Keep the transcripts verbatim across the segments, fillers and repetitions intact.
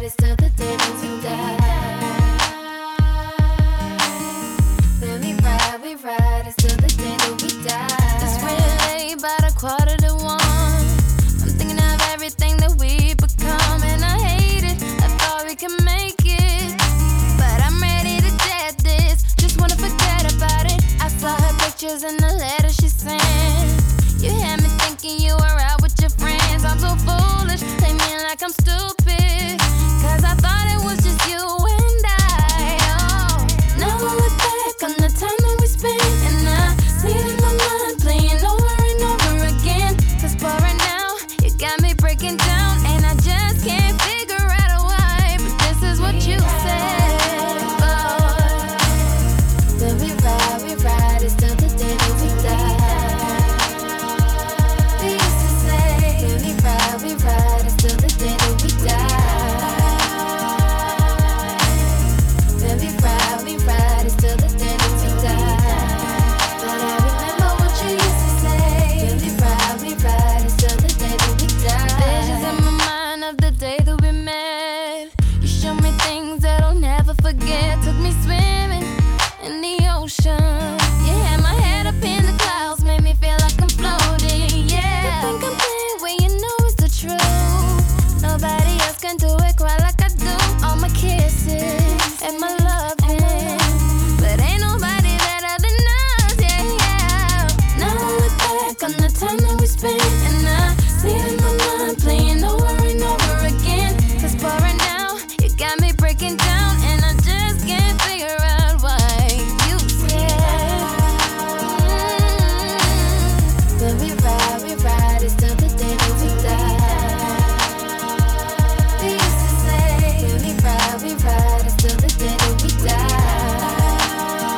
it's till the day that we die. Then we ride, we ride, it's till the day that we die. It's real late, about a quarter to one. I'm thinking of everything that we become, and I hate it. I thought we could make it, but I'm ready to dead this. Just wanna forget about it. I saw her pictures in the letter she sent. You had me thinking you were out with your friends. I'm so foolish, play me like I'm stupid, cause I thought it was just you and I. Oh, now I look back on the time that we spent, and I see it in my mind playing over and over again. Cause for right now, you got me breaking down, and I just can't figure out why. But this is what you said. Oh, then we ride, we ride, it's till the day that we die. We used to say, then we ride, we ride, it's till the day that we die. Then we ride, we ride, it's till the day that we die. But I remember what you used to say. Then we ride, we ride, it's till the day that we die. Visions in my mind of the day that we met. You showed me things that I'll never forget. Took me swimming in the ocean. You had my head up in the clouds, made me feel like I'm floating. Yeah, you think I'm playing when you know it's the truth. Nobody else can do it quite like I do. All my kisses and my loving, but ain't nobody better than us. Yeah, yeah. Now I look back on the time that we spent, and I see it in my mind playing over and over again. Cause for right now, you got me breaking down, and I just can't figure out why. You said, mm, then we ride, we ride, it's till the day that we die. We used to say, then we ride, we ride, it's till the day that we die.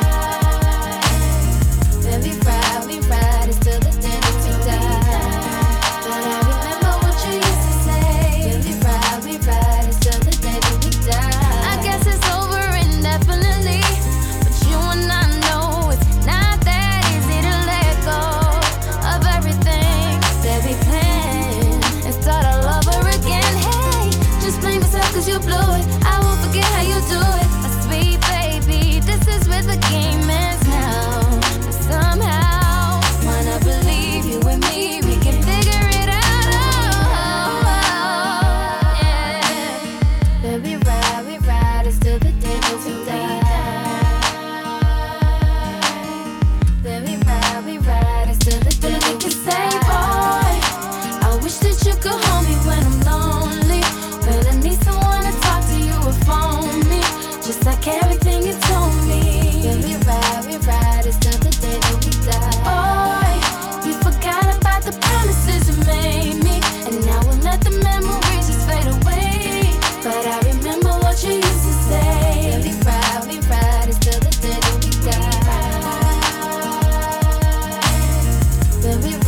Then we ride, we ride, it's till the day that we die. But I remember what you used to say. Then we ride, we ride, it's till the day that we die. I guess it's over indefinitely, but you and I know it's not that easy to let go of everything that we planned and start all over again. Hey, just blame yourself cause you blew it. I won't forget how you do it. My sweet baby, this is where the game ends now. But somehow, wanna believe you and me, we can figure it out. Oh, oh, yeah. Then we ride, we ride, it's till the day that we die. Then we ride, we ride, it's till the day that we say, boy, I wish that you could hold me when I'm lonely, when I need someone to talk to you or phone me, just like everything you told me. Then we ride, we ride, it's till the day that we die. Boy, you forgot about the promises you made me, and now we'll let the memories just fade away. But I remember what you used to say. Then we ride, we ride, it's till the day that we die. Then we